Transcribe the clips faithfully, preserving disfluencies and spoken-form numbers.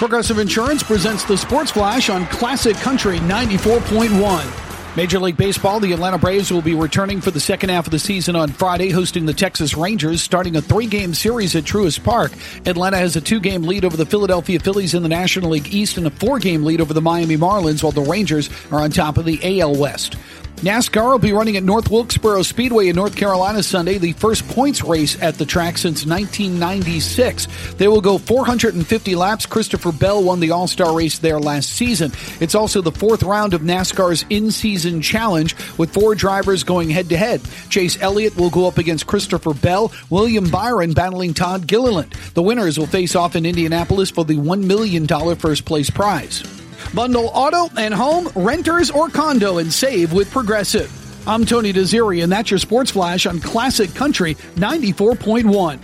Progressive Insurance presents the Sports Flash on Classic Country ninety-four point one. Major League Baseball, the Atlanta Braves will be returning for the second half of the season on Friday, hosting the Texas Rangers, starting a three-game series at Truist Park. Atlanta has a two-game lead over the Philadelphia Phillies in the National League East and a four-game lead over the Miami Marlins, while the Rangers are on top of the A L West. NASCAR will be running at North Wilkesboro Speedway in North Carolina Sunday, the first points race at the track since nineteen ninety-six. They will go four hundred fifty laps. Christopher Bell won the All-Star race there last season. It's also the fourth round of NASCAR's in-season challenge, with four drivers going head-to-head. Chase Elliott will go up against Christopher Bell, William Byron battling Todd Gilliland. The winners will face off in Indianapolis for the one million dollars first-place prize. Bundle auto and home, renters, or condo and save with Progressive. I'm Tony Desiri, and that's your Sports Flash on Classic Country ninety-four point one.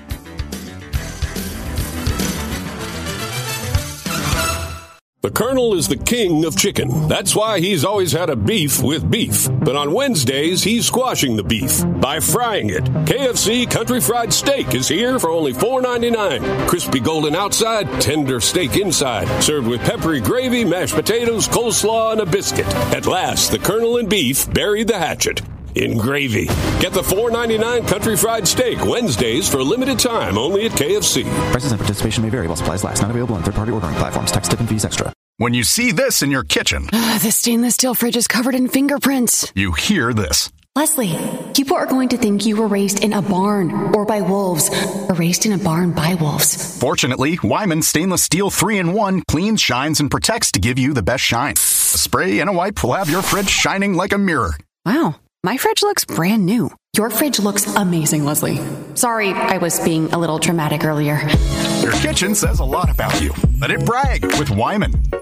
The Colonel is the king of chicken. That's why he's always had a beef with beef. But on Wednesdays, he's squashing the beef by frying it. K F C Country Fried Steak is here for only four ninety-nine. Crispy golden outside, tender steak inside. Served with peppery gravy, mashed potatoes, coleslaw, and a biscuit. At last, the Colonel and beef buried the hatchet in gravy. Get the four ninety-nine Country Fried Steak Wednesdays for a limited time only at K F C. Prices and participation may vary while supplies last. Not available on third-party ordering platforms. Tax, tip, and fees extra. When you see this in your kitchen, uh, the stainless steel fridge is covered in fingerprints. You hear this. Leslie, people are going to think you were raised in a barn or by wolves, or raised in a barn by wolves. Fortunately, Wyman Stainless Steel three in one cleans, shines, and protects to give you the best shine. A spray and a wipe will have your fridge shining like a mirror. Wow. My fridge looks brand new. Your fridge looks amazing, Leslie. Sorry, I was being a little dramatic earlier. Your kitchen says a lot about you. Let it brag with Wyman.